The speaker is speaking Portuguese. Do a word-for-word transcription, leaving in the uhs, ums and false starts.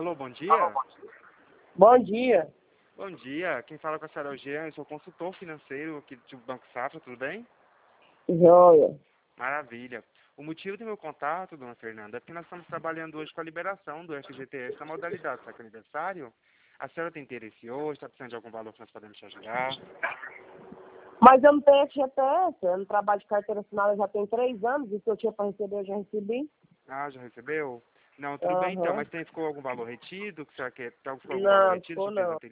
Alô, bom dia? Bom dia. Bom dia, quem fala com a senhora é o Jean, eu sou consultor financeiro aqui do Banco Safra, tudo bem? Joia. Maravilha. O motivo do meu contato, dona Fernanda, é porque nós estamos trabalhando hoje com a liberação do F G T S na modalidade saque aniversário. A senhora tem interesse hoje? Está precisando de algum valor que nós podemos te ajudar? Mas eu não tenho F G T S, eu não trabalho de carteira assinada já tem três anos, e o que eu tinha para receber eu já recebi. Ah, já recebeu? Não, tudo bem então, Aham. mas tem, ficou algum valor retido? Que a senhora quer, ficou algum valor Não, retido ficou de mês não. anterior?